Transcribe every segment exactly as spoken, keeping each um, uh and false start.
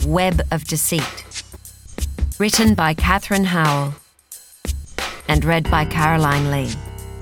Web of Deceit. Written by Catherine Howell and read by Caroline Lee.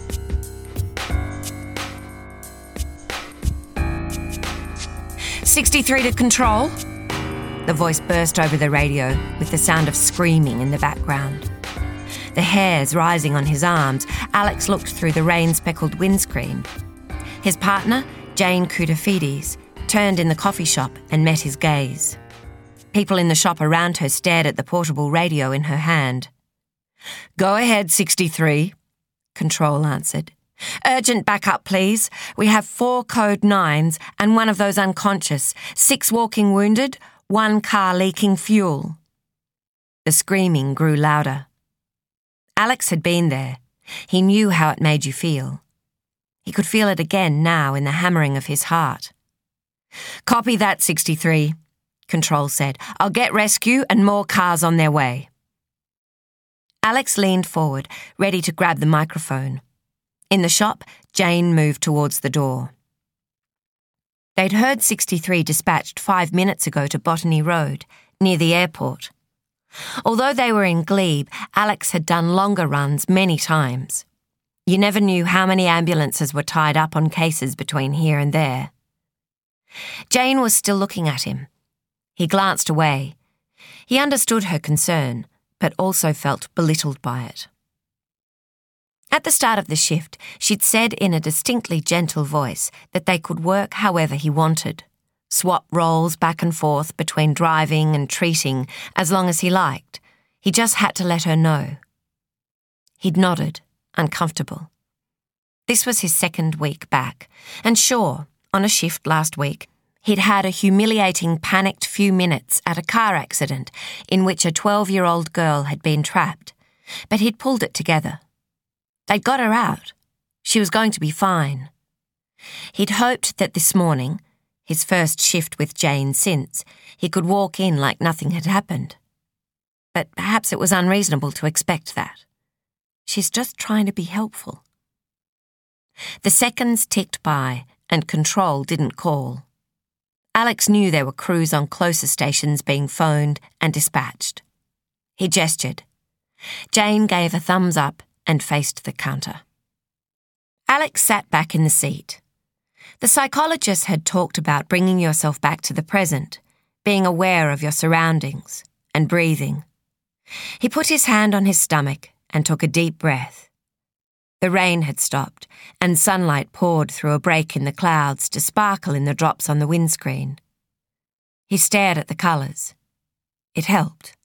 sixty-three to control. The voice burst over the radio with the sound of screaming in the background. The hairs rising on his arms, Alex looked through the rain-speckled windscreen. His partner, Jane Koutafidis, turned in the coffee shop and met his gaze. People in the shop around her stared at the portable radio in her hand. "Go ahead, sixty-three, Control answered. "Urgent backup, please. We have four code nines and one of those unconscious, six walking wounded, one car leaking fuel." The screaming grew louder. Alex had been there. He knew how it made you feel. He could feel it again now in the hammering of his heart. "Copy that, sixty-three, Control said. "I'll get rescue and more cars on their way." Alex leaned forward, ready to grab the microphone. In the shop, Jane moved towards the door. They'd heard sixty-three dispatched five minutes ago to Botany Road, near the airport. Although they were in Glebe, Alex had done longer runs many times. You never knew how many ambulances were tied up on cases between here and there. Jane was still looking at him. He glanced away. He understood her concern, but also felt belittled by it. At the start of the shift, she'd said in a distinctly gentle voice that they could work however he wanted, swap roles back and forth between driving and treating as long as he liked. He just had to let her know. He'd nodded, uncomfortable. This was his second week back, and sure, on a shift last week, he'd had a humiliating, panicked few minutes at a car accident in which a twelve-year-old girl had been trapped, but he'd pulled it together. They'd got her out. She was going to be fine. He'd hoped that this morning, his first shift with Jane since, he could walk in like nothing had happened. But perhaps it was unreasonable to expect that. She's just trying to be helpful. The seconds ticked by, and Control didn't call. Alex knew there were crews on closer stations being phoned and dispatched. He gestured. Jane gave a thumbs up and faced the counter. Alex sat back in the seat. The psychologist had talked about bringing yourself back to the present, being aware of your surroundings, and breathing. He put his hand on his stomach and took a deep breath. The rain had stopped, and sunlight poured through a break in the clouds to sparkle in the drops on the windscreen. He stared at the colours. It helped.